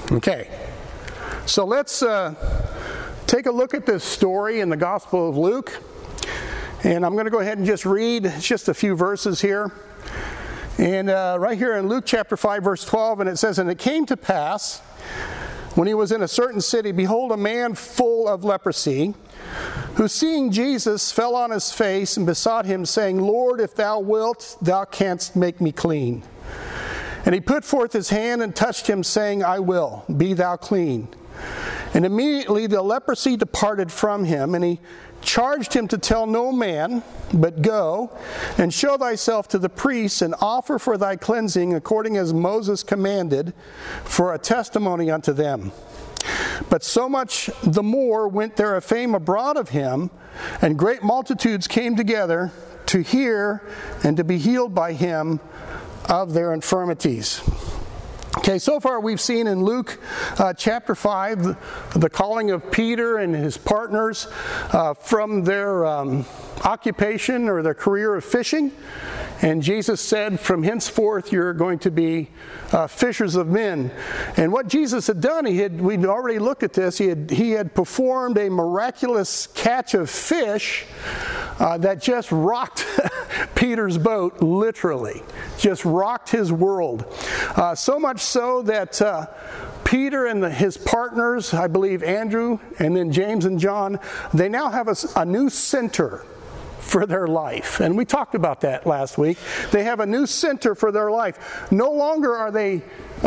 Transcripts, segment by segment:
Okay, so let's take a look at this story in the Gospel of Luke. And I'm going to go ahead and just read just a few verses here. And right here in Luke chapter 5, verse 12, and it says, "And it came to pass, when he was in a certain city, behold, a man full of leprosy, who seeing Jesus fell on his face and besought him, saying, Lord, if thou wilt, thou canst make me clean. And he put forth his hand and touched him, saying, I will, be thou clean. And immediately the leprosy departed from him, and he charged him to tell no man, but go and show thyself to the priests and offer for thy cleansing according as Moses commanded, for a testimony unto them. But so much the more went there a fame abroad of him, and great multitudes came together to hear and to be healed by him of their infirmities." Okay, so far we've seen in Luke chapter 5 the calling of Peter and his partners from their occupation or their career of fishing. And Jesus said, from henceforth you're going to be fishers of men. And what Jesus had done, we'd already looked at this, he had performed a miraculous catch of fish that just rocked Peter's boat, literally. Just rocked his world. So much so that Peter and his partners, I believe Andrew and then James and John, they now have a new center for their life. And we talked about that last week. They have a new center for their life. No longer are they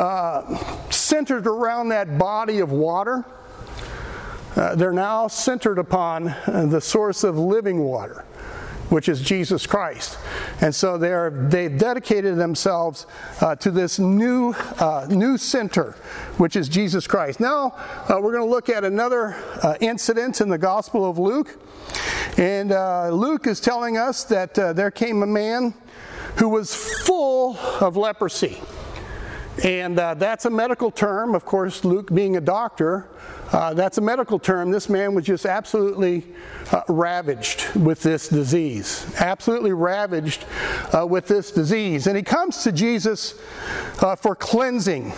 centered around that body of water. They're now centered upon the source of living water, which is Jesus Christ. And so they've dedicated themselves to this new center, which is Jesus Christ. Now we're going to look at another incident in the Gospel of Luke. And Luke is telling us that there came a man who was full of leprosy. And that's a medical term. Of course, Luke being a doctor, that's a medical term. This man was just absolutely ravaged with this disease. Absolutely ravaged with this disease. And he comes to Jesus for cleansing.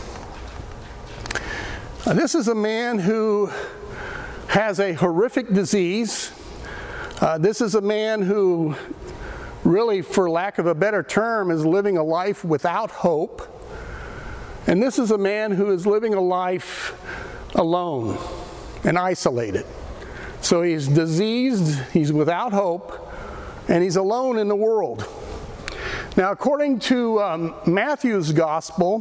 This is a man who has a horrific disease. This is a man who really, for lack of a better term, is living a life without hope. And this is a man who is living a life alone and isolated. So he's diseased, he's without hope, and he's alone in the world. Now, according to Matthew's Gospel,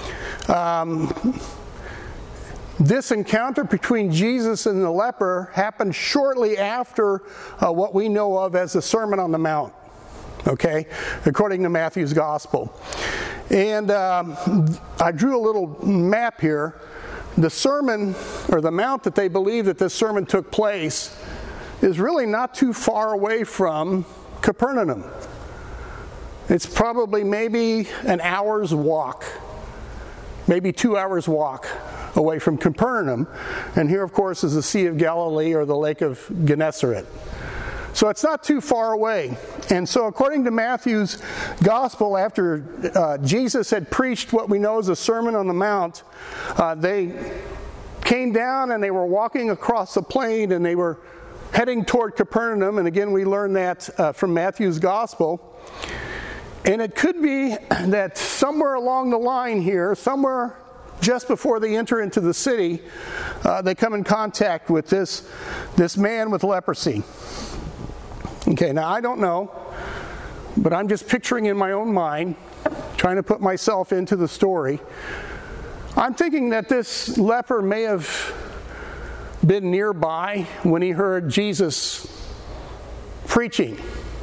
this encounter between Jesus and the leper happened shortly after what we know of as the Sermon on the Mount, okay, according to Matthew's Gospel. And I drew a little map here. The sermon, or the mount that they believe that this sermon took place, is really not too far away from Capernaum. It's probably maybe an hour's walk, maybe 2 hours walk away from Capernaum. And here, of course, is the Sea of Galilee or the Lake of Gennesaret. So it's not too far away. And so according to Matthew's Gospel, after Jesus had preached what we know as a Sermon on the Mount, they came down and they were walking across the plain and they were heading toward Capernaum. And again, we learn that from Matthew's Gospel. And it could be that somewhere along the line here, somewhere just before they enter into the city, they come in contact with this man with leprosy. Okay, now I don't know, but I'm just picturing in my own mind, trying to put myself into the story. I'm thinking that this leper may have been nearby when he heard Jesus preaching.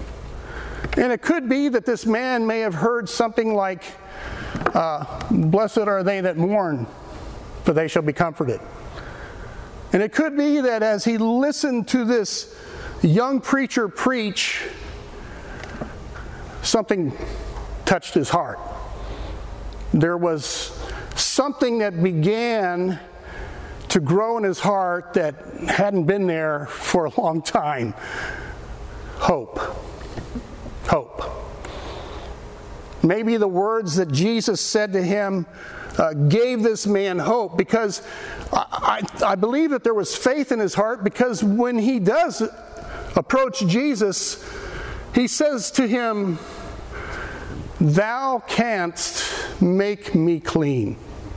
And it could be that this man may have heard something like, blessed are they that mourn, for they shall be comforted. And it could be that as he listened to this young preacher preach, something touched his heart. There was something that began to grow in his heart that hadn't been there for a long time. Hope. Hope. Maybe the words that Jesus said to him gave this man hope, because I believe that there was faith in his heart, because when he does approach Jesus, he says to him, "Thou canst make me clean."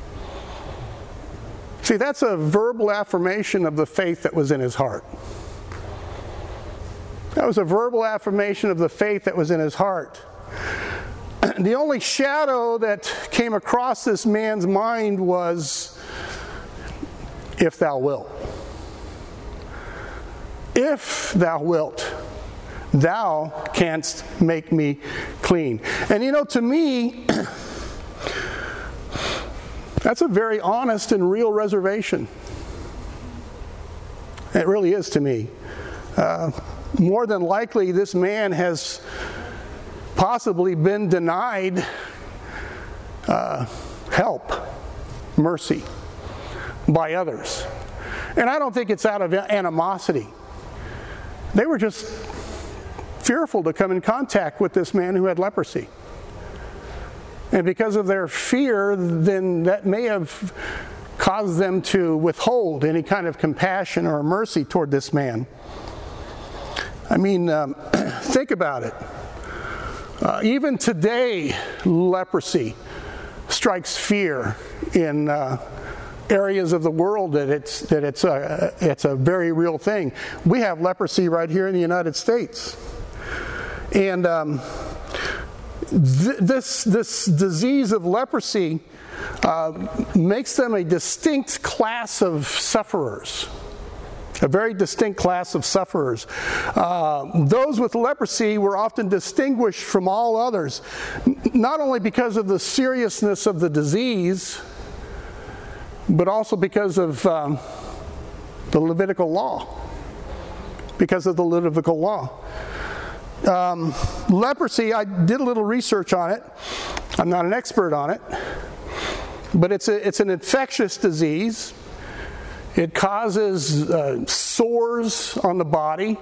See, that's a verbal affirmation of the faith that was in his heart. That was a verbal affirmation of the faith that was in his heart. The only shadow that came across this man's mind was, "If thou wilt. If thou wilt, thou canst make me clean." And you know, to me, that's a very honest and real reservation. It really is to me. More than likely, this man has possibly been denied help, mercy by others. And I don't think it's out of animosity. They were just fearful to come in contact with this man who had leprosy. And because of their fear, then that may have caused them to withhold any kind of compassion or mercy toward this man. I mean, think about it. Even today, leprosy strikes fear in areas of the world that it's a very real thing. We have leprosy right here in the United States, and this disease of leprosy makes them a distinct class of sufferers. A very distinct class of sufferers. Those with leprosy were often distinguished from all others, not only because of the seriousness of the disease, but also because of the Levitical law. Because of the Levitical law. Leprosy, I did a little research on it. I'm not an expert on it, but it's an infectious disease. It causes sores on the body,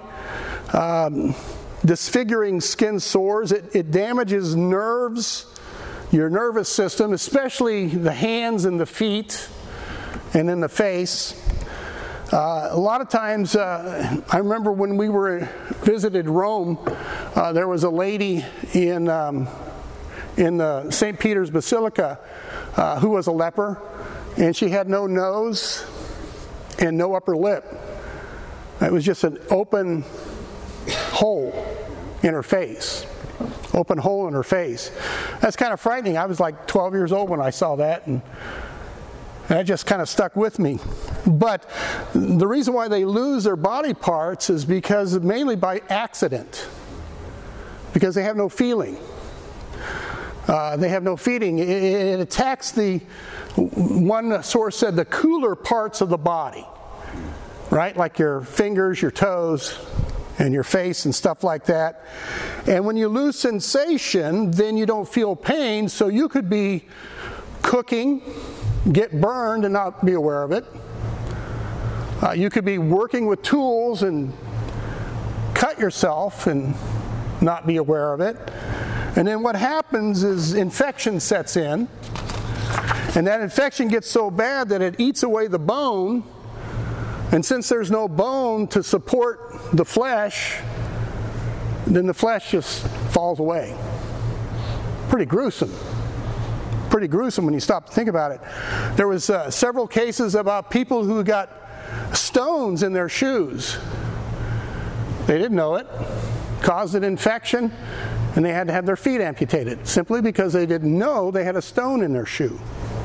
disfiguring skin sores. It damages nerves, your nervous system, especially the hands and the feet, and in the face. A lot of times, I remember when we visited Rome, there was a lady in the St. Peter's Basilica who was a leper, and she had no nose and no upper lip. It was just an open hole in her face. Open hole in her face. That's kind of frightening. I was like 12 years old when I saw that, and that just kind of stuck with me. But the reason why they lose their body parts is because mainly by accident. Because they have no feeling. They have no feeling. It attacks one source said, the cooler parts of the body, right? Like your fingers, your toes, and your face and stuff like that. And when you lose sensation, then you don't feel pain, so you could be cooking, get burned and not be aware of it. You could be working with tools and cut yourself and not be aware of it. And then what happens is infection sets in, and that infection gets so bad that it eats away the bone, and since there's no bone to support the flesh, then the flesh just falls away. Pretty gruesome. Pretty gruesome when you stop to think about it. There was several cases about people who got stones in their shoes. They didn't know it. Caused an infection, and they had to have their feet amputated simply because they didn't know they had a stone in their shoe.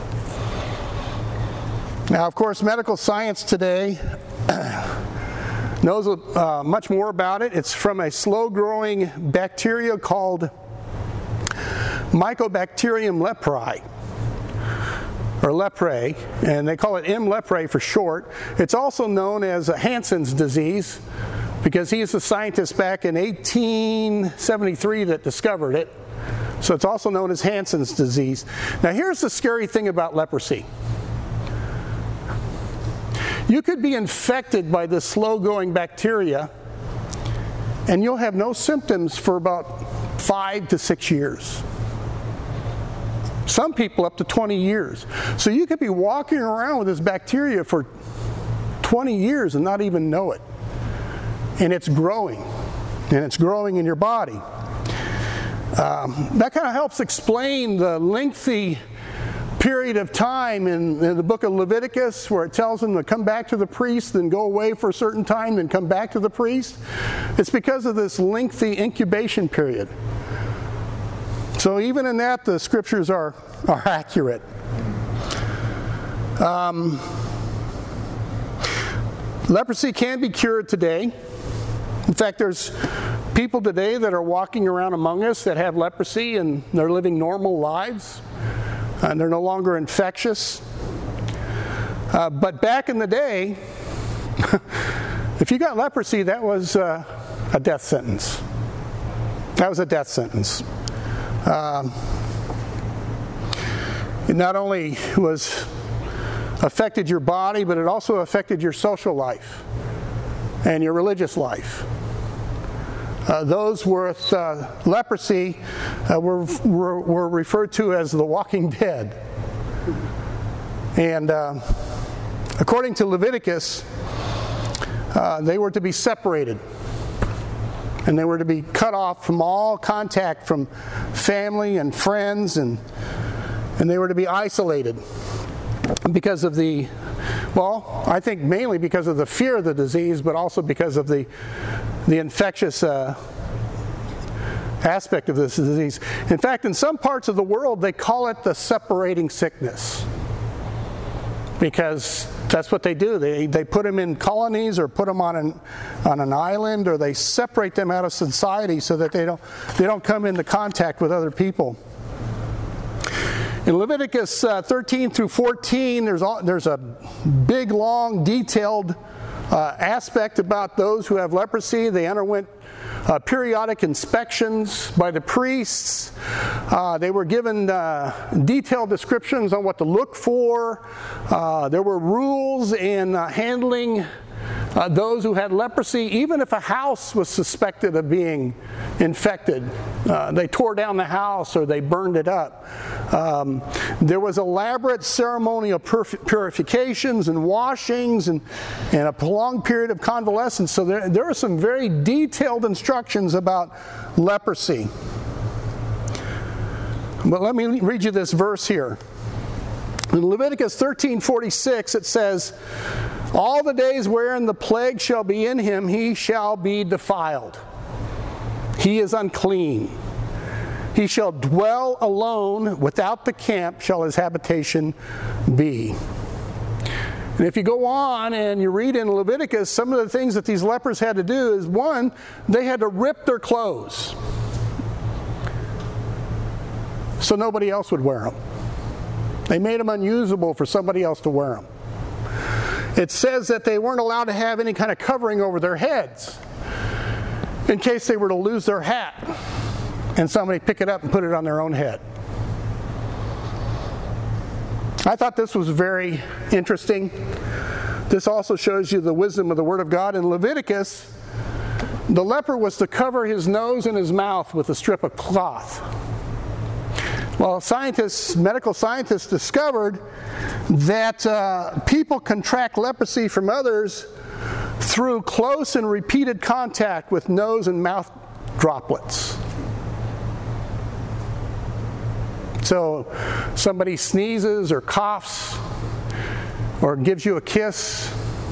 Now, of course, medical science today knows much more about it. It's from a slow-growing bacteria called Mycobacterium leprae, or leprae, and they call it M. leprae for short. It's also known as Hansen's disease, because he is the scientist back in 1873 that discovered it. So it's also known as Hansen's disease. Now here's the scary thing about leprosy. You could be infected by this slow-growing bacteria, and you'll have no symptoms for about 5 to 6 years. Some people up to 20 years. So you could be walking around with this bacteria for 20 years and not even know it. And it's growing. And it's growing in your body. That kind of helps explain the lengthy period of time in the book of Leviticus where it tells them to come back to the priest, then go away for a certain time, then come back to the priest. It's because of this lengthy incubation period. So even in that, the scriptures are accurate. Leprosy can be cured today. In fact, there's people today that are walking around among us that have leprosy and they're living normal lives. And they're no longer infectious. But back in the day, if you got leprosy, that was a death sentence. That was a death sentence. It not only affected your body, but it also affected your social life and your religious life. Those with leprosy were referred to as the walking dead. And according to Leviticus, they were to be separated. And they were to be cut off from all contact from family and friends, and they were to be isolated because of I think mainly because of the fear of the disease, but also because of the infectious aspect of this disease. In fact, in some parts of the world, they call it the separating sickness. Because that's what they do. They put them in colonies or put them on an island, or they separate them out of society so that they don't come into contact with other people. In Leviticus 13 through 14, there's a big, long, detailed aspect about those who have leprosy. They underwent periodic inspections by the priests. They were given detailed descriptions on what to look for. There were rules in handling those who had leprosy. Even if a house was suspected of being infected, they tore down the house or they burned it up. There was elaborate ceremonial purifications and washings and a prolonged period of convalescence. So there are some very detailed instructions about leprosy. But let me read you this verse here. In Leviticus 13:46 it says, "All the days wherein the plague shall be in him, he shall be defiled. He is unclean. He shall dwell alone, without the camp shall his habitation be." And if you go on and you read in Leviticus, some of the things that these lepers had to do is, one, they had to rip their clothes so nobody else would wear them. They made them unusable for somebody else to wear them. It says that they weren't allowed to have any kind of covering over their heads in case they were to lose their hat and somebody pick it up and put it on their own head. I thought this was very interesting. This also shows you the wisdom of the Word of God. In Leviticus, the leper was to cover his nose and his mouth with a strip of cloth. Well, medical scientists discovered that people contract leprosy from others through close and repeated contact with nose and mouth droplets. So somebody sneezes or coughs or gives you a kiss,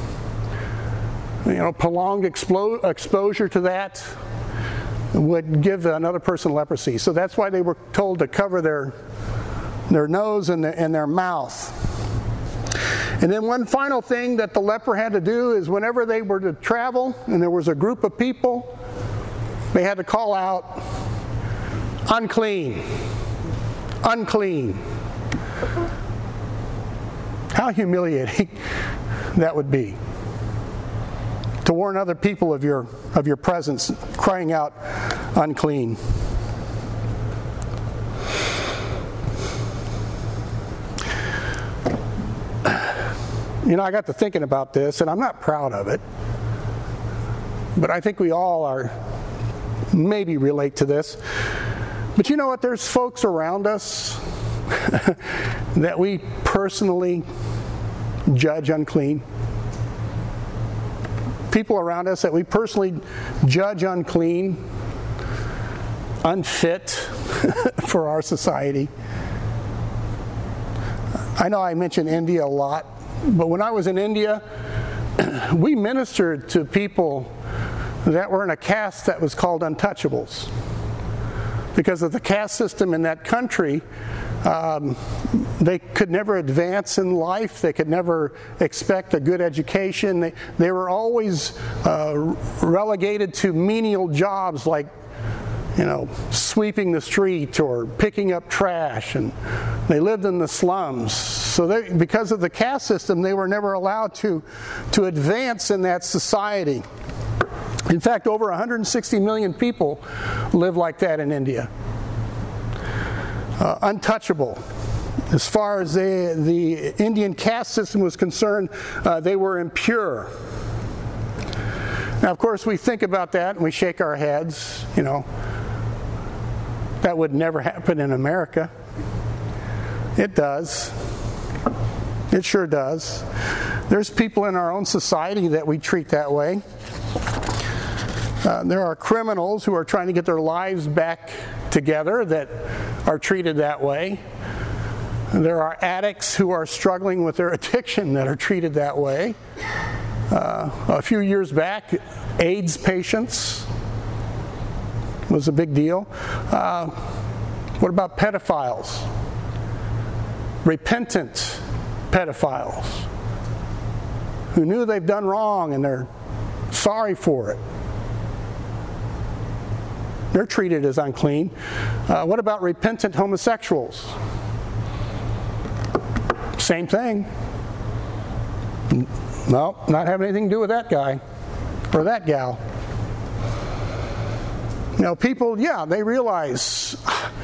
prolonged exposure to that would give another person leprosy. So that's why they were told to cover their nose and their mouth. And then one final thing that the leper had to do is whenever they were to travel and there was a group of people, they had to call out, "Unclean, unclean." How humiliating that would be, to warn other people of your presence, crying out, "Unclean." I got to thinking about this, and I'm not proud of it, but I think we all maybe relate to this. But you know what? There's folks around us that we personally judge unclean? People around us that we personally judge unclean, unfit for our society. I know I mention India a lot, but when I was in India, we ministered to people that were in a caste that was called untouchables. Because of the caste system in that country, they could never advance in life. They could never expect a good education. They were always relegated to menial jobs like, sweeping the street or picking up trash, and they lived in the slums. So because of the caste system, they were never allowed to advance in that society. In fact, over 160 million people live like that in India. Untouchable. As far as the Indian caste system was concerned, they were impure. Now, of course, we think about that and we shake our heads, That would never happen in America. It does. It sure does. There's people in our own society that we treat that way. There are criminals who are trying to get their lives back together that are treated that way. There are addicts who are struggling with their addiction that are treated that way. A few years back, AIDS patients was a big deal. What about pedophiles? Repentant pedophiles who knew they've done wrong and they're sorry for it. They're treated as unclean. What about repentant homosexuals? Same thing. No, not having anything to do with that guy or that gal. People, they realize,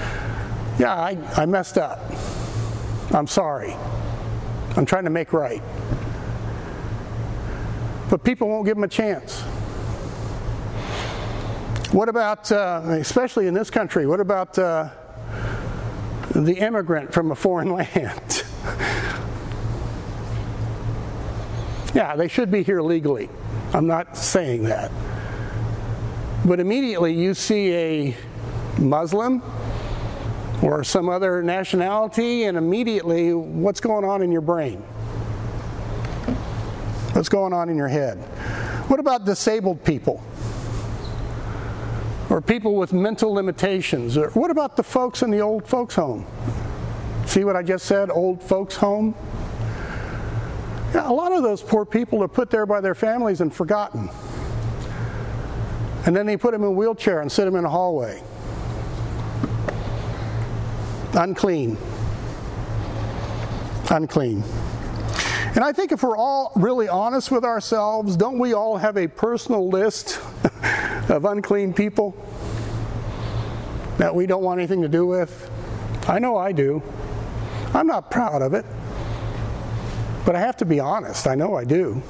I messed up. I'm sorry. I'm trying to make right. But people won't give them a chance. What about, especially in this country, what about the immigrant from a foreign land? Yeah, they should be here legally. I'm not saying that. But immediately you see a Muslim or some other nationality, and immediately what's going on in your brain? What's going on in your head? What about disabled people? Or people with mental limitations? Or what about the folks in the old folks' home? See what I just said, old folks' home? Yeah, a lot of those poor people are put there by their families and forgotten. And then they put them in a wheelchair and sit them in a hallway. Unclean. Unclean. And I think if we're all really honest with ourselves, don't we all have a personal list of unclean people that we don't want anything to do with? I know I do. I'm not proud of it. But I have to be honest. I know I do.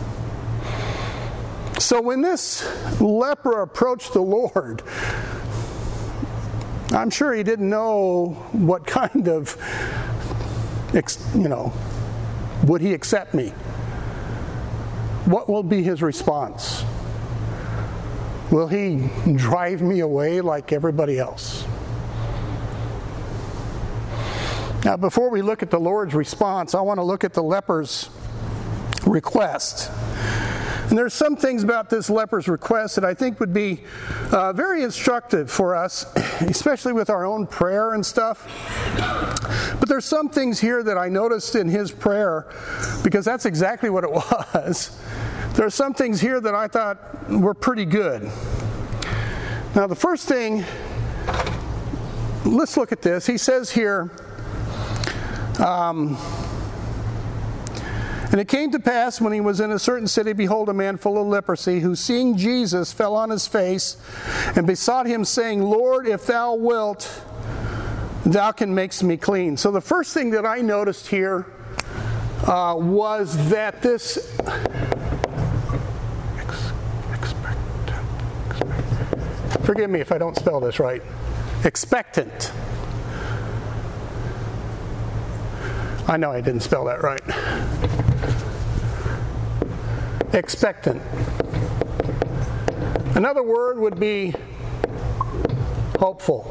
So when this leper approached the Lord, I'm sure he didn't know what kind of, would he accept me? What will be his response? Will he drive me away like everybody else? Now, before we look at the Lord's response, I want to look at the leper's request. And there's some things about this leper's request that I think would be very instructive for us, especially with our own prayer and stuff. But there's some things here that I noticed in his prayer, because that's exactly what it was. There are some things here that I thought were pretty good. Now, the first thing, let's look at this. He says here, and it came to pass when he was in a certain city, behold, a man full of leprosy, who seeing Jesus fell on his face and besought him, saying, Lord, if thou wilt, thou can make me clean. So the first thing that I noticed here was that this forgive me if I don't spell this right. Expectant. I know I didn't spell that right. Expectant. Another word would be hopeful.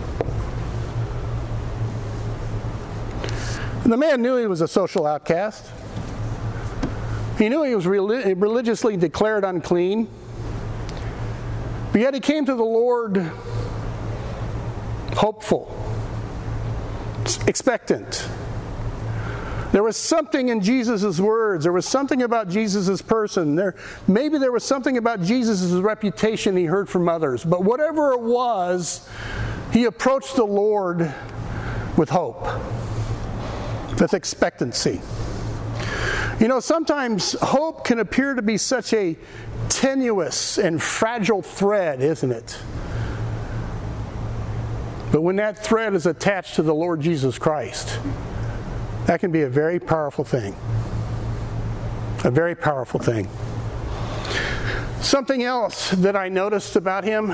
The man knew he was a social outcast. He knew he was religiously declared unclean. But yet he came to the Lord hopeful, expectant. There was something in Jesus' words. There was something about Jesus' person. Maybe there was something about Jesus' reputation he heard from others. But whatever it was, he approached the Lord with hope, with expectancy. You know, sometimes hope can appear to be such a tenuous and fragile thread, isn't it? But when that thread is attached to the Lord Jesus Christ, that can be a very powerful thing. A very powerful thing. Something else that I noticed about him,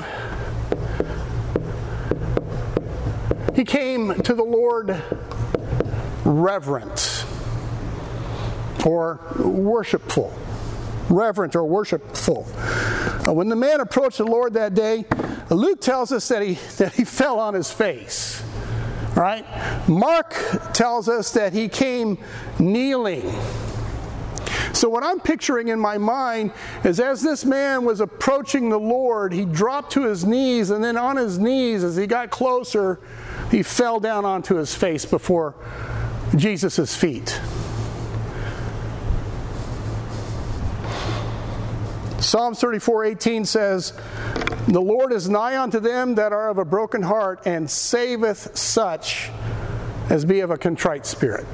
he came to the Lord reverent or worshipful. Reverent or worshipful. When the man approached the Lord that day, Luke tells us that he fell on his face. Right? Mark tells us that he came kneeling. So what I'm picturing in my mind is as this man was approaching the Lord, he dropped to his knees, and then on his knees, as he got closer, he fell down onto his face before Jesus' feet. Psalms 34:18 says, "The Lord is nigh unto them that are of a broken heart, and saveth such as be of a contrite spirit."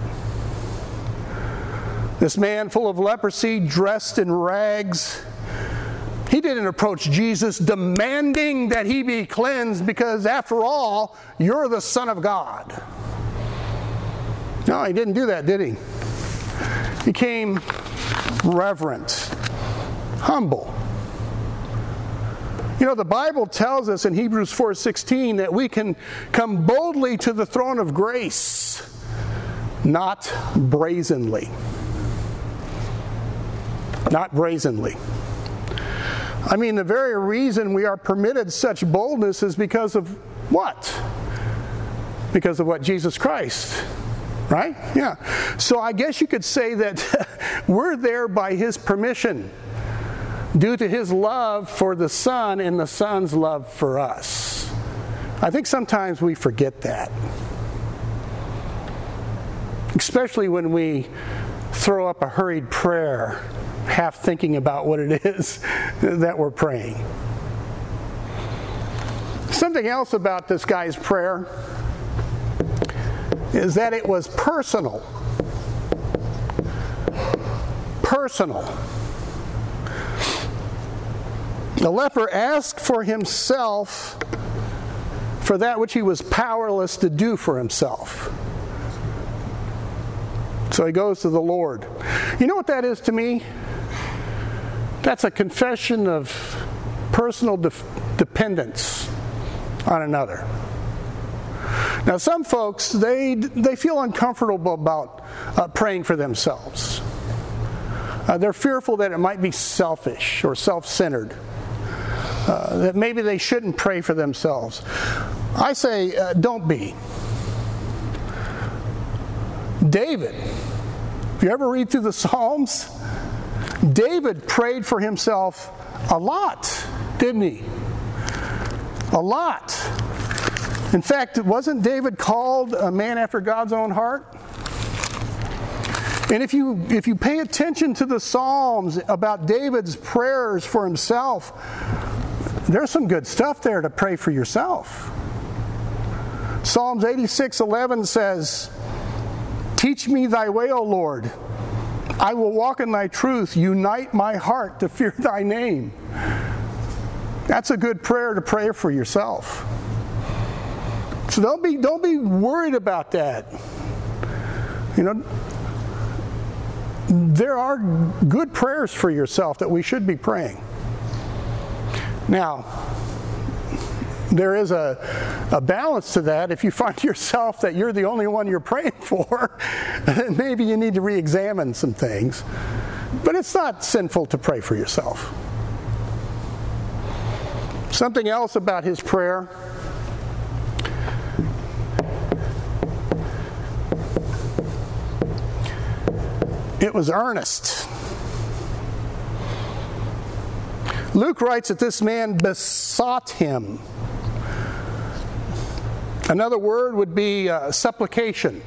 This man full of leprosy, dressed in rags, he didn't approach Jesus demanding that he be cleansed because, after all, you're the Son of God. No, he didn't do that, did he? He came reverent, humble. You know, the Bible tells us in Hebrews 4:16 that we can come boldly to the throne of grace, not brazenly. Not brazenly. I mean, the very reason we are permitted such boldness is because of what? Because of what? Jesus Christ. Right? Yeah. So I guess you could say that we're there by His permission, due to His love for the Son and the Son's love for us. I think sometimes we forget that. Especially when we throw up a hurried prayer, half thinking about what it is that we're praying. Something else about this guy's prayer is that it was personal. Personal. The leper asked for himself for that which he was powerless to do for himself. So he goes to the Lord. You know what that is to me? That's a confession of personal dependence on another. Now, some folks, they feel uncomfortable about praying for themselves. They're fearful that it might be selfish or self-centered. That maybe they shouldn't pray for themselves. I say, don't be. David, if you ever read through the Psalms, David prayed for himself a lot, didn't he? A lot. In fact, wasn't David called a man after God's own heart? And if you pay attention to the Psalms about David's prayers for himself, there's some good stuff there to pray for yourself. Psalms 86:11 says, "Teach me thy way, O Lord. I will walk in thy truth. Unite my heart to fear thy name." That's a good prayer to pray for yourself. So don't be worried about that. You know, there are good prayers for yourself that we should be praying. Now, there is a balance to that. If you find yourself that you're the only one you're praying for, then maybe you need to re-examine some things. But it's not sinful to pray for yourself. Something else about his prayer. It was earnest. Luke writes that this man besought him. Another word would be supplication.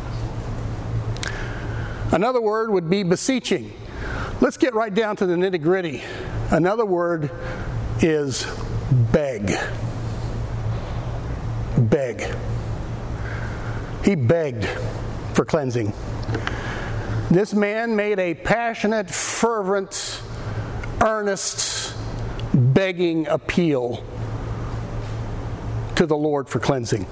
Another word would be beseeching. Let's get right down to the nitty-gritty. Another word is beg. Beg. He begged for cleansing. This man made a passionate, fervent, earnest, begging appeal to the Lord for cleansing.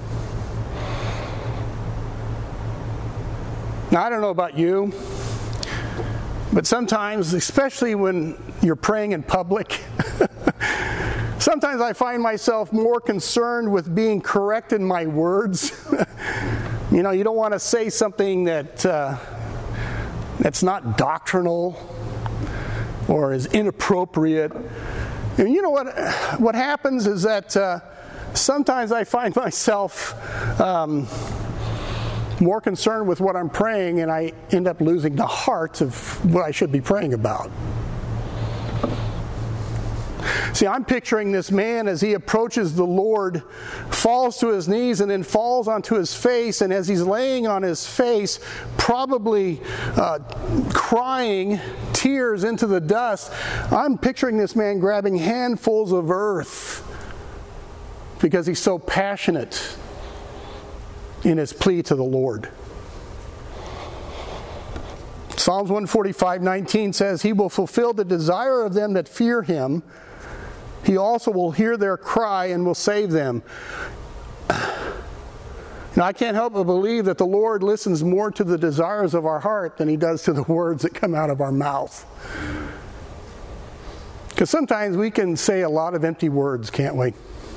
Now, I don't know about you, but sometimes, especially when you're praying in public, sometimes I find myself more concerned with being correct in my words. You don't want to say something that's not doctrinal or is inappropriate. And you know what happens is that sometimes I find myself more concerned with what I'm praying, and I end up losing the heart of what I should be praying about. See, I'm picturing this man as he approaches the Lord, falls to his knees, and then falls onto his face. And as he's laying on his face, probably crying tears into the dust, I'm picturing this man grabbing handfuls of earth because he's so passionate in his plea to the Lord. Psalms 145:19 says, "He will fulfill the desire of them that fear him. He also will hear their cry and will save them." Now, I can't help but believe that the Lord listens more to the desires of our heart than he does to the words that come out of our mouth. Because sometimes we can say a lot of empty words, can't we?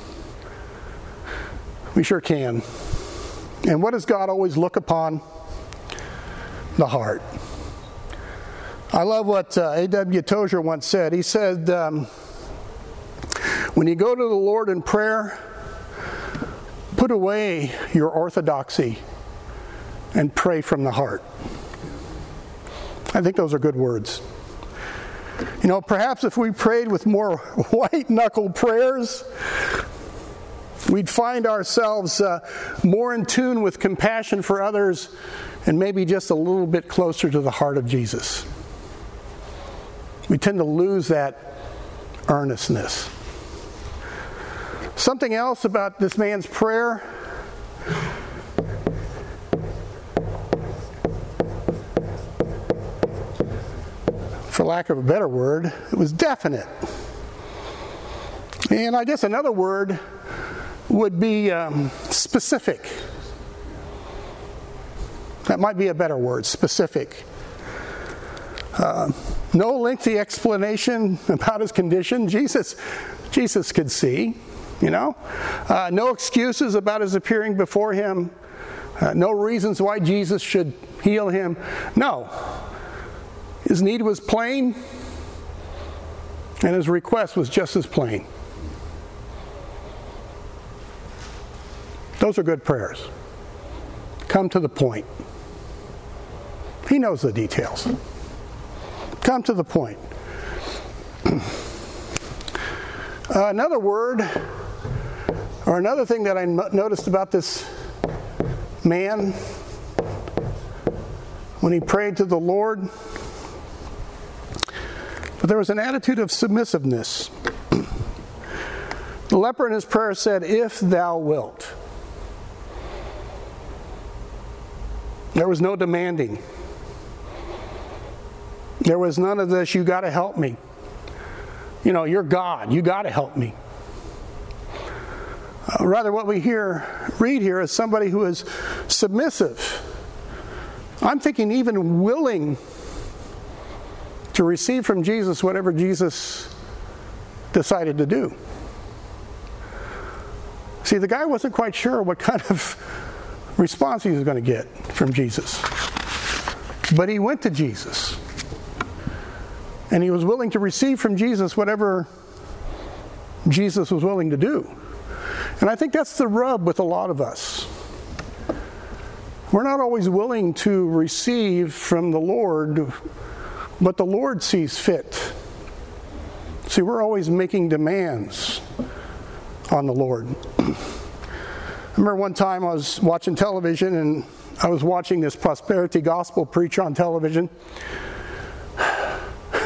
We sure can. And what does God always look upon? The heart. I love what A.W. Tozer once said. He said, when you go to the Lord in prayer, put away your orthodoxy and pray from the heart. I think those are good words. Perhaps if we prayed with more white-knuckle prayers, we'd find ourselves more in tune with compassion for others and maybe just a little bit closer to the heart of Jesus. We tend to lose that earnestness. Something else about this man's prayer. For lack of a better word, it was definite. And I guess another word would be specific. That might be a better word, specific. No lengthy explanation about his condition. Jesus could see, No excuses about his appearing before him. No reasons why Jesus should heal him. No. His need was plain, and his request was just as plain. Those are good prayers. Come to the point. He knows the details. Come to the point. Another word, or another thing that I noticed about this man when he prayed to the Lord, but there was an attitude of submissiveness. The leper in his prayer said, "If thou wilt." There was no demanding. There was none of this, "You got to help me. You're God. You got to help me." Rather, what we read here is somebody who is submissive. I'm thinking even willing to receive from Jesus whatever Jesus decided to do. See, the guy wasn't quite sure what kind of response he was going to get from Jesus. But he went to Jesus. And he was willing to receive from Jesus whatever Jesus was willing to do. And I think that's the rub with a lot of us. We're not always willing to receive from the Lord what the Lord sees fit. See, we're always making demands on the Lord. I remember one time I was watching television and I was watching this prosperity gospel preacher on television. I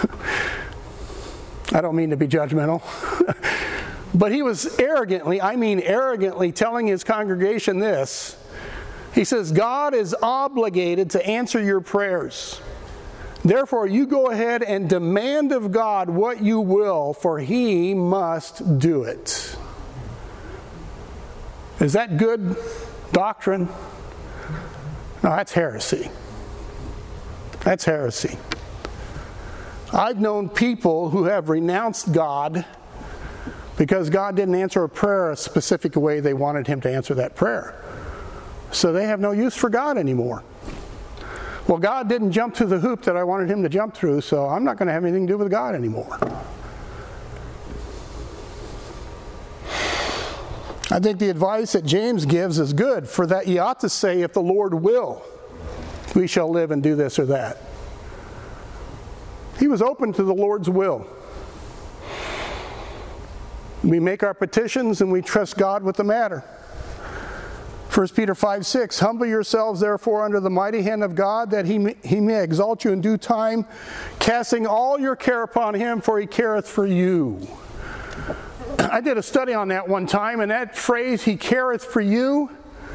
don't mean to be judgmental, but he was arrogantly telling his congregation this. He says, God is obligated to answer your prayers. Therefore, you go ahead and demand of God what you will, for He must do it. Is that good doctrine? No, that's heresy. That's heresy. I've known people who have renounced God because God didn't answer a prayer a specific way they wanted Him to answer that prayer. So they have no use for God anymore. Well, God didn't jump through the hoop that I wanted Him to jump through, so I'm not going to have anything to do with God anymore. I think the advice that James gives is good, for that ye ought to say, if the Lord will, we shall live and do this or that. He was open to the Lord's will. We make our petitions and we trust God with the matter. 1 Peter 5:6, humble yourselves therefore under the mighty hand of God, that he may exalt you in due time, casting all your care upon Him, for He careth for you. I did a study on that one time, and that phrase, He careth for you,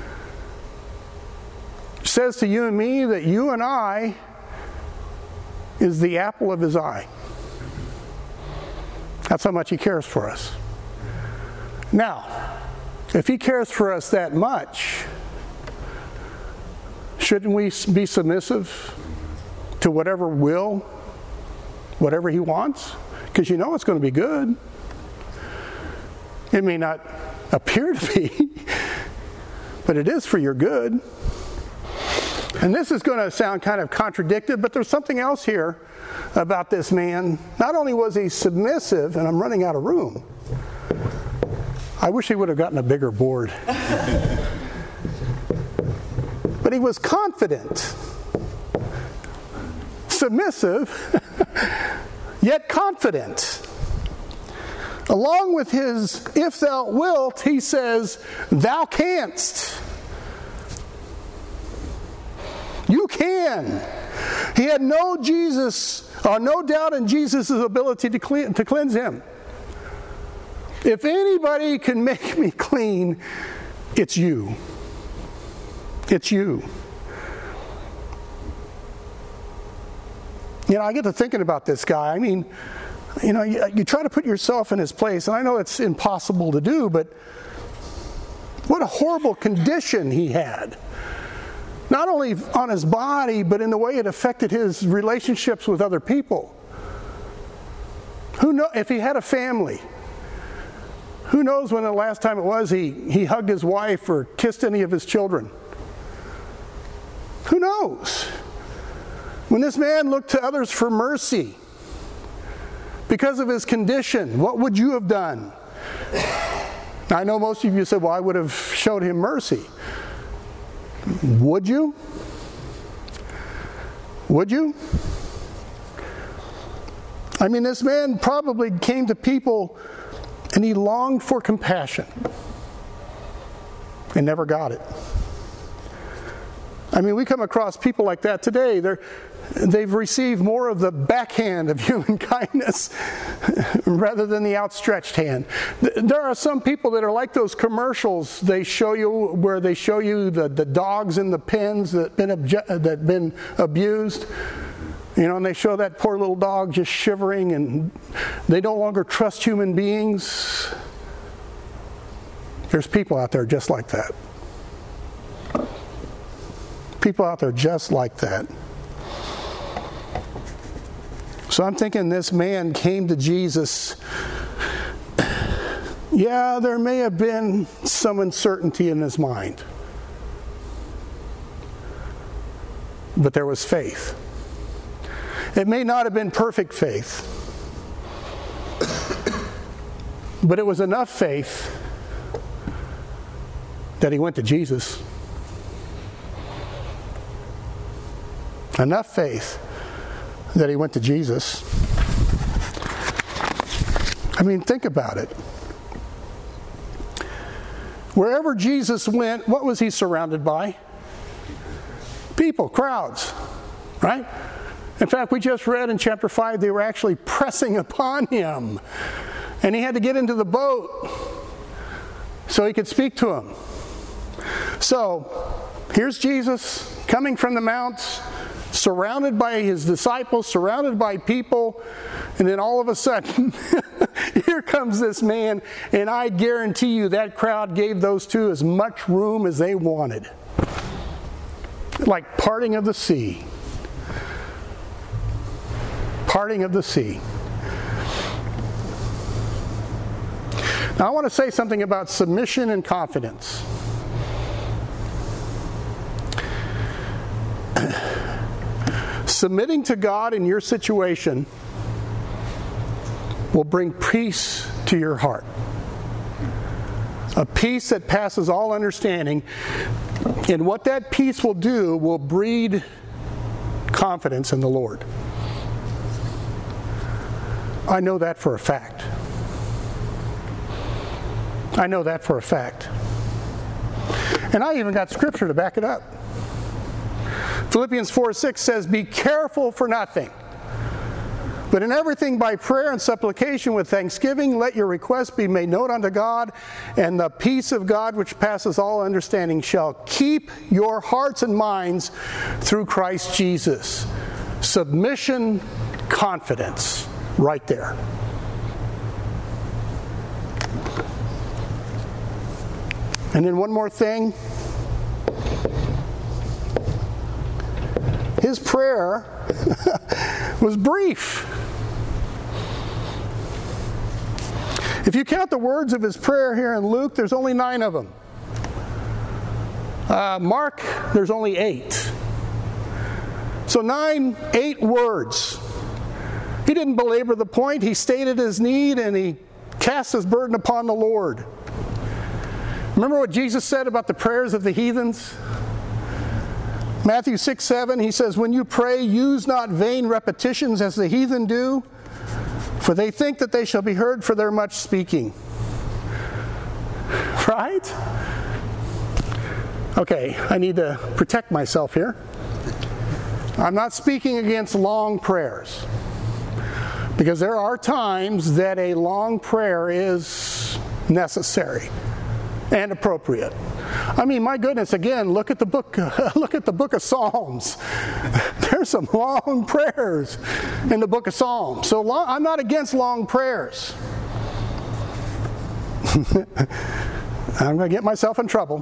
says to you and me that you and I is the apple of His eye. That's how much He cares for us. Now, if He cares for us that much, shouldn't we be submissive to whatever He wants? Because you know it's going to be good. It may not appear to be, but it is for your good. And this is going to sound kind of contradictory, but there's something else here about this man. Not only was he submissive, and I'm running out of room. I wish he would have gotten a bigger board. But he was confident, submissive, yet confident. Along with his, if thou wilt, he says, thou canst. You can. He had no doubt in Jesus' ability to cleanse him. If anybody can make me clean, it's you. It's you. You know, I get to thinking about this guy. I mean, you know, you try to put yourself in his place, and I know it's impossible to do, but what a horrible condition he had. Not only on his body, but in the way it affected his relationships with other people. Who knows if he had a family? Who knows when the last time it was he hugged his wife or kissed any of his children? Who knows? When this man looked to others for mercy because of his condition, what would you have done? Now, I know most of you said, well, I would have showed him mercy. Would you? Would you? I mean, this man probably came to people and he longed for compassion and never got it. I mean, we come across people like that today. They've received more of the backhand of human kindness rather than the outstretched hand. There are some people that are like those commercials they show you where they show you the dogs in the pens that been abused. You know, and they show that poor little dog just shivering and they no longer trust human beings. There's people out there just like that. People out there just like that. So I'm thinking this man came to Jesus Yeah, there may have been some uncertainty in his mind. But there was faith. It may not have been perfect faith, but it was enough faith that he went to Jesus. Enough faith that he went to Jesus. I mean, think about it. Wherever Jesus went, what was he surrounded by? People, crowds, right? In fact, we just read in chapter 5, they were actually pressing upon him. And he had to get into the boat so he could speak to them. So, here's Jesus coming from the mounts, surrounded by his disciples, surrounded by people, and then all of a sudden, here comes this man, and I guarantee you that crowd gave those two as much room as they wanted. Like parting of the sea. Parting of the sea. Now I want to say something about submission and confidence. Submitting to God in your situation will bring peace to your heart. A peace that passes all understanding. And what that peace will do will breed confidence in the Lord. I know that for a fact. I know that for a fact. And I even got scripture to back it up. Philippians 4:6 says, "Be careful for nothing, but in everything by prayer and supplication with thanksgiving, let your requests be made known unto God, and the peace of God which passes all understanding shall keep your hearts and minds through Christ Jesus." Submission, confidence, right there. And then one more thing. His prayer was brief. If you count the words of his prayer here in Luke, there's only 9 of them. Mark, there's only 8. So 8 words. He didn't belabor the point. He stated his need and he cast his burden upon the Lord. Remember what Jesus said about the prayers of the heathens? Matthew 6:7, he says, "When you pray, use not vain repetitions as the heathen do, for they think that they shall be heard for their much speaking." Right? Okay, I need to protect myself here. I'm not speaking against long prayers, because there are times that a long prayer is necessary and appropriate. I mean, my goodness, again, look at the book of Psalms. There's some long prayers in the book of Psalms. So I'm not against long prayers. I'm going to get myself in trouble.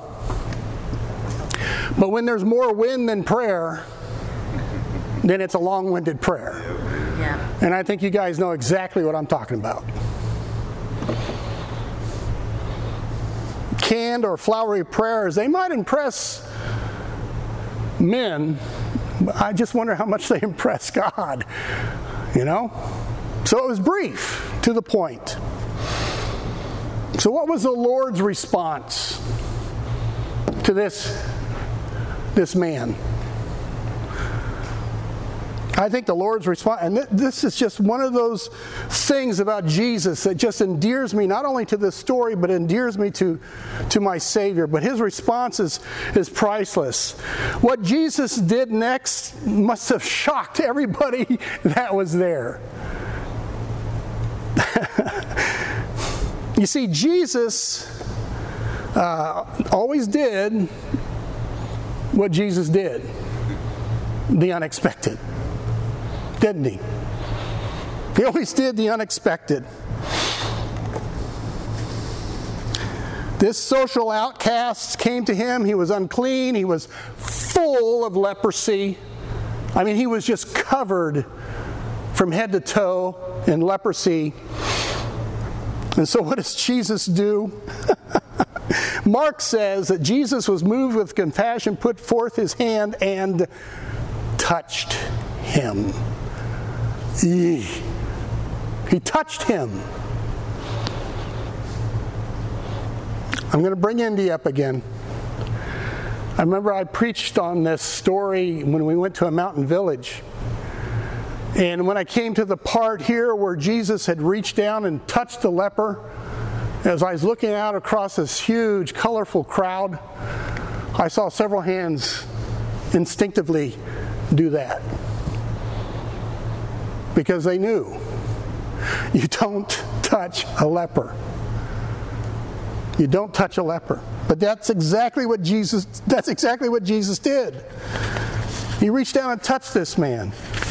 But when there's more wind than prayer, then it's a long-winded prayer. Yeah. And I think you guys know exactly what I'm talking about. Canned or flowery prayers, they might impress men, but I just wonder how much they impress God, you know? So it was brief, to the point. So what was the Lord's response to this man? I think the Lord's response, and this is just one of those things about Jesus that just endears me not only to this story, but endears me to my Savior. But his response is priceless. What Jesus did next must have shocked everybody that was there. You see, Jesus always did what Jesus did, the unexpected. Didn't he? He always did the unexpected. This social outcast came to him. He was unclean. He was full of leprosy. I mean, he was just covered from head to toe in leprosy. And so what does Jesus do? Mark says that Jesus was moved with compassion, put forth his hand, and touched him. He touched him. I'm going to bring Indy up again. I remember I preached on this story when we went to a mountain village. And when I came to the part here where Jesus had reached down and touched the leper, as I was looking out across this huge, colorful crowd, I saw several hands instinctively do that. Because they knew you don't touch a leper. You don't touch a leper. But that's exactly what Jesus did. He reached down and touched this man.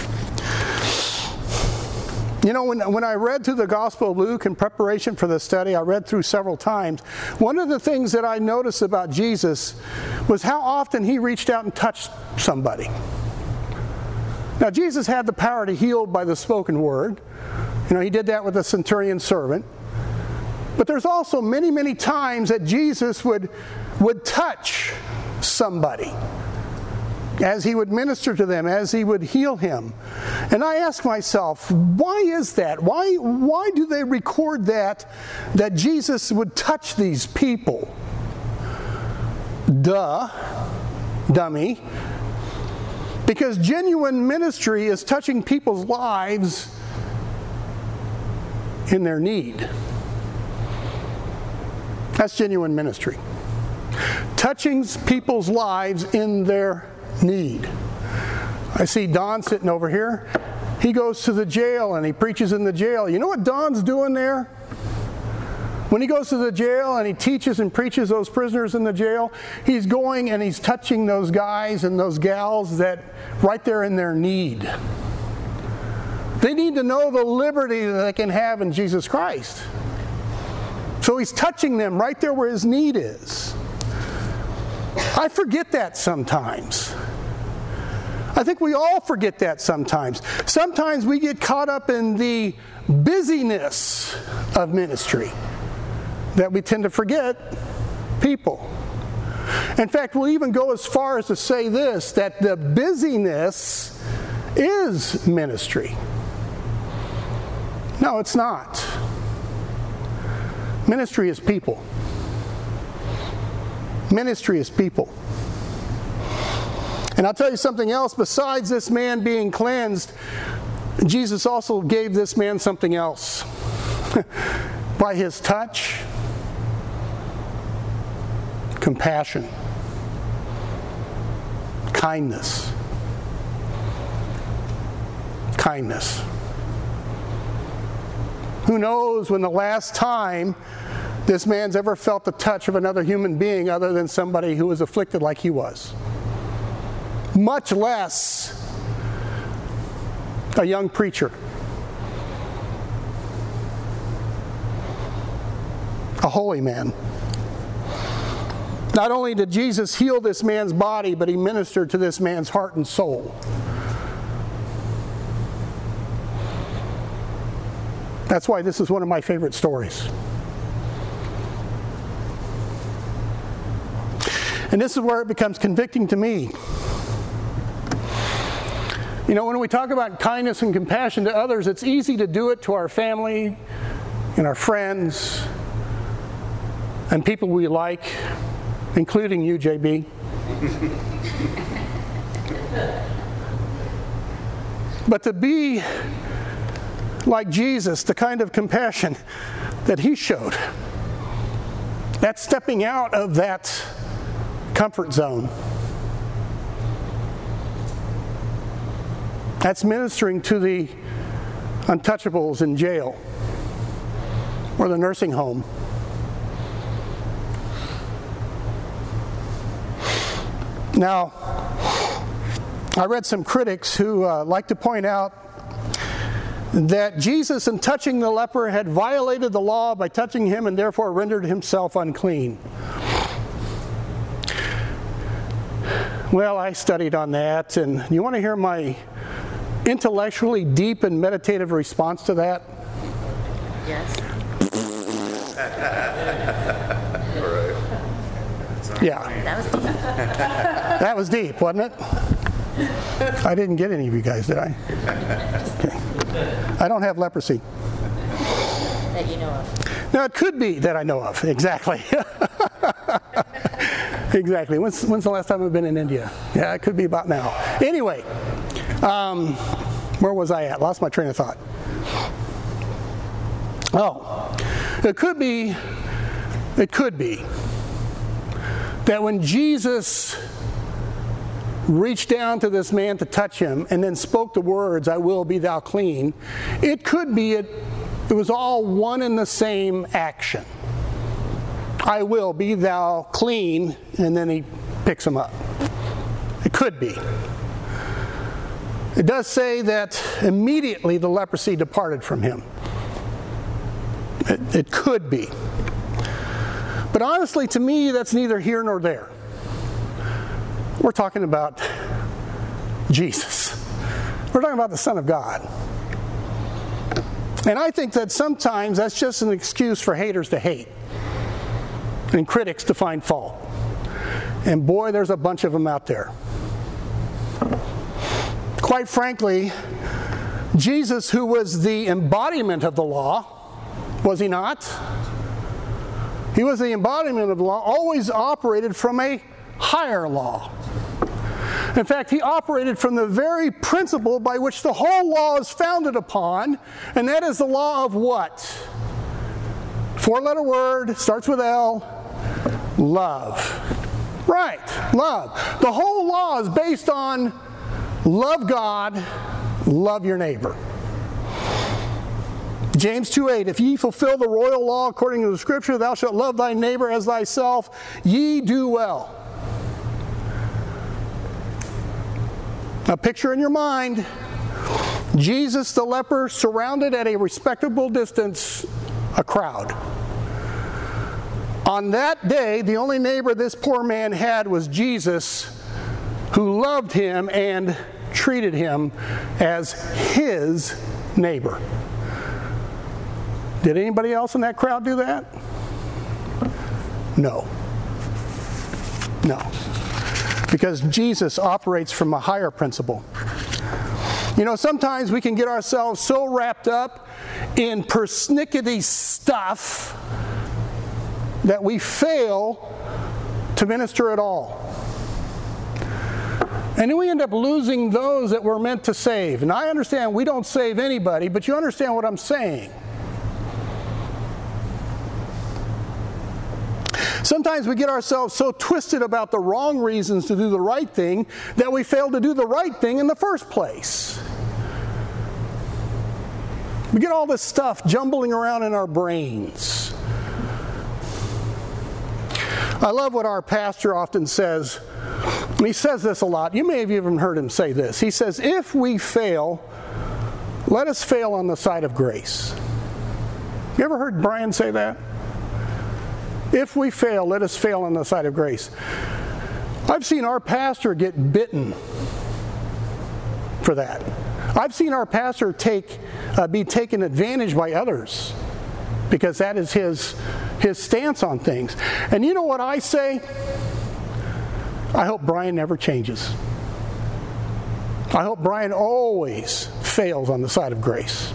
You know, when I read through the Gospel of Luke in preparation for this study, I read through several times. One of the things that I noticed about Jesus was how often he reached out and touched somebody. Now, Jesus had the power to heal by the spoken word. You know, he did that with the centurion servant. But there's also many, many times that Jesus would touch somebody as he would minister to them, as he would heal him. And I ask myself, why is that? Why do they record that Jesus would touch these people? Dummy. Because genuine ministry is touching people's lives in their need. That's genuine ministry. Touching people's lives in their need. I see Don sitting over here. He goes to the jail and he preaches in the jail. You know what Don's doing there? When he goes to the jail and he teaches and preaches those prisoners in the jail, he's going and he's touching those guys and those gals that right there in their need. They need to know the liberty that they can have in Jesus Christ. So he's touching them right there where his need is. I forget that sometimes. I think we all forget that sometimes. Sometimes we get caught up in the busyness of ministry that we tend to forget people. In fact, we'll even go as far as to say this, that the busyness is ministry. No, it's not. Ministry is people. Ministry is people. And I'll tell you something else. Besides this man being cleansed, Jesus also gave this man something else. By his touch, compassion, kindness. Kindness. Who knows when the last time this man's ever felt the touch of another human being other than somebody who was afflicted like he was. Much less a young preacher. A holy man. Not only did Jesus heal this man's body, but he ministered to this man's heart and soul. That's why this is one of my favorite stories. And this is where it becomes convicting to me. You know, when we talk about kindness and compassion to others, it's easy to do it to our family and our friends and people we like, including you, JB. But to be like Jesus, the kind of compassion that he showed, that's stepping out of that comfort zone. That's ministering to the untouchables in jail or the nursing home. Now, I read some critics who like to point out that Jesus, in touching the leper, had violated the law by touching him and therefore rendered himself unclean. Well, I studied on that, and you want to hear my intellectually deep and meditative response to that? Yes. Yeah. That was deep, wasn't it? I didn't get any of you guys, did I? Okay. I don't have leprosy. That you know of. Now, it could be that I know of. Exactly. Exactly. When's the last time I've been in India? Yeah, it could be about now. Anyway, where was I at? Lost my train of thought. Oh, it could be that when Jesus reached down to this man to touch him and then spoke the words, "I will, be thou clean," it could be it was all one and the same action. "I will, be thou clean," and then he picks him up. It could be. It does say that immediately the leprosy departed from him. It could be. But honestly, to me, that's neither here nor there. We're talking about Jesus. We're talking about the Son of God. And I think that sometimes that's just an excuse for haters to hate and critics to find fault. And boy, there's a bunch of them out there. Quite frankly, Jesus, who was the embodiment of the law, was he not? He was the embodiment of the law, always operated from a higher law. In fact, he operated from the very principle by which the whole law is founded upon, and that is the law of what? 4-letter word, starts with L, love. Right, love. The whole law is based on love God, love your neighbor. James 2:8, if ye fulfill the royal law according to the Scripture, thou shalt love thy neighbor as thyself, ye do well. Now picture in your mind, Jesus the leper surrounded at a respectable distance a crowd. On that day, the only neighbor this poor man had was Jesus, who loved him and treated him as his neighbor. Did anybody else in that crowd do that? No. No. Because Jesus operates from a higher principle. You know, sometimes we can get ourselves so wrapped up in persnickety stuff that we fail to minister at all. And then we end up losing those that we're meant to save. And I understand we don't save anybody, but you understand what I'm saying. Sometimes we get ourselves so twisted about the wrong reasons to do the right thing that we fail to do the right thing in the first place. We get all this stuff jumbling around in our brains. I love what our pastor often says. And he says this a lot. You may have even heard him say this. He says, if we fail, let us fail on the side of grace. You ever heard Brian say that? If we fail, let us fail on the side of grace. I've seen our pastor get bitten for that. I've seen our pastor be taken advantage by others because that is his stance on things. And you know what I say? I hope Brian never changes. I hope Brian always fails on the side of grace.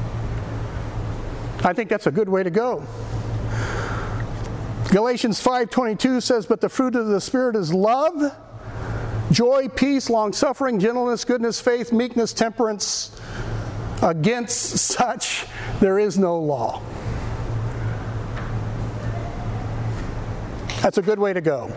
I think that's a good way to go. Galatians 5:22 says, but the fruit of the Spirit is love, joy, peace, long-suffering, gentleness, goodness, faith, meekness, temperance. Against such there is no law. That's a good way to go.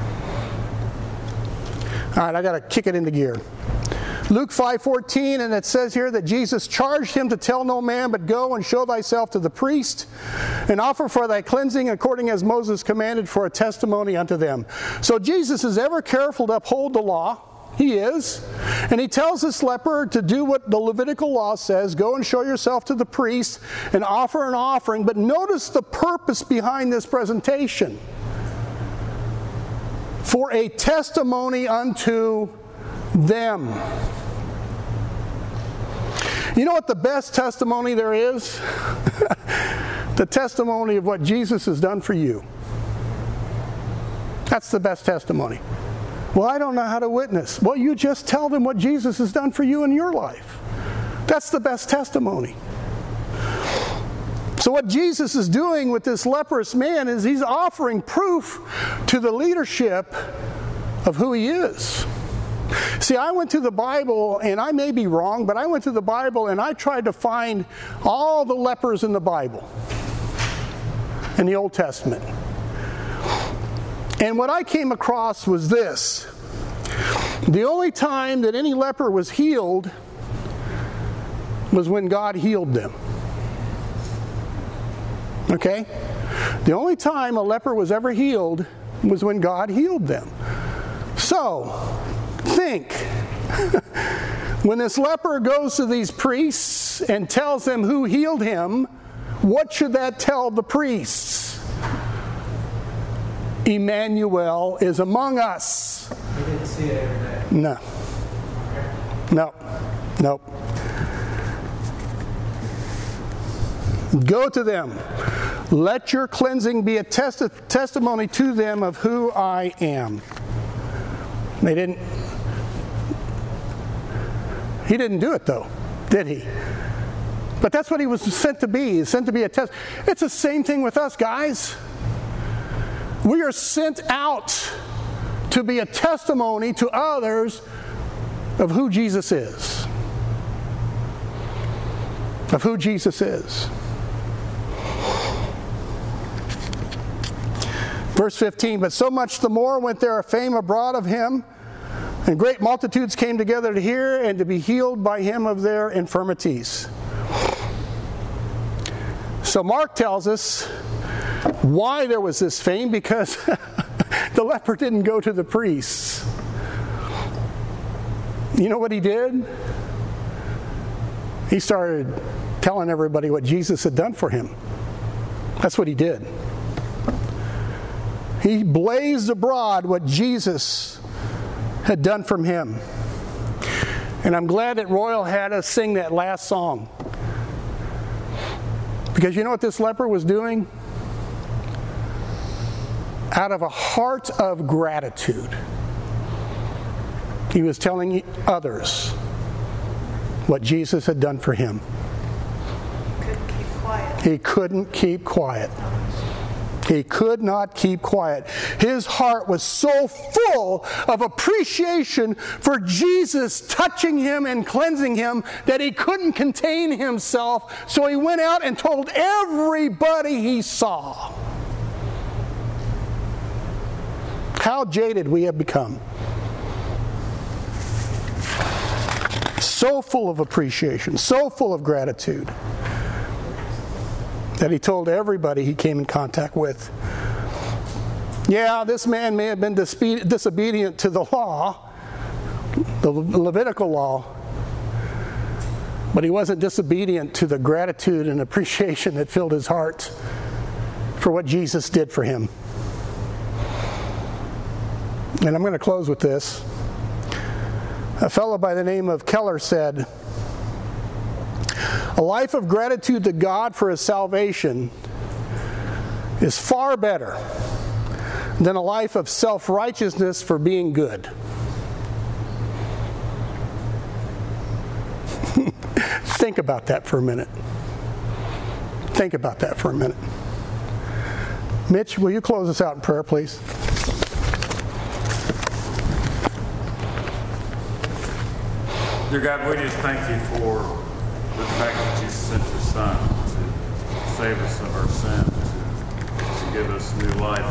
All right, I got to kick it into gear. Luke 5:14, and it says here that Jesus charged him to tell no man, but go and show thyself to the priest, and offer for thy cleansing according as Moses commanded for a testimony unto them. So Jesus is ever careful to uphold the law. He is. And he tells this leper to do what the Levitical law says, go and show yourself to the priest and offer an offering. But notice the purpose behind this presentation. For a testimony unto them. You know what the best testimony there is? the testimony of what Jesus has done for you. That's the best testimony. Well, I don't know how to witness. Well, you just tell them what Jesus has done for you in your life. That's the best testimony. So what Jesus is doing with this leprous man is he's offering proof to the leadership of who he is. See, I went to the Bible, and I may be wrong, but I went to the Bible and I tried to find all the lepers in the Bible, in the Old Testament. And what I came across was this. The only time that any leper was healed was when God healed them. Okay? The only time a leper was ever healed was when God healed them. So, think. When this leper goes to these priests and tells them who healed him, what should that tell the priests? Emmanuel is among us. We didn't see it every day. No. Nope. Go to them. Let your cleansing be a testimony to them of who I am. They didn't. He didn't do it though, did he? But that's what he was sent to be. He's sent to be a test. It's the same thing with us, guys. We are sent out to be a testimony to others of who Jesus is. Of who Jesus is. Verse 15, but so much the more went there a fame abroad of him, and great multitudes came together to hear and to be healed by him of their infirmities. So Mark tells us why there was this fame, because the leper didn't go to the priests. You know what he did? He started telling everybody what Jesus had done for him. That's what he did. He blazed abroad what Jesus had done from him. And I'm glad that Royal had us sing that last song. Because you know what this leper was doing? Out of a heart of gratitude, he was telling others what Jesus had done for him. Couldn't keep quiet. He couldn't keep quiet. He could not keep quiet. His heart was so full of appreciation for Jesus touching him and cleansing him that he couldn't contain himself. So he went out and told everybody he saw. How jaded we have become. So full of appreciation, so full of gratitude, that he told everybody he came in contact with. Yeah, this man may have been disobedient to the law, the Levitical law, but he wasn't disobedient to the gratitude and appreciation that filled his heart for what Jesus did for him. And I'm going to close with this. A fellow by the name of Keller said, a life of gratitude to God for his salvation is far better than a life of self-righteousness for being good. Think about that for a minute. Think about that for a minute. Mitch, will you close us out in prayer, please? Dear God, we just thank you for the fact that you sent your Son to save us of our sins, to give us new life.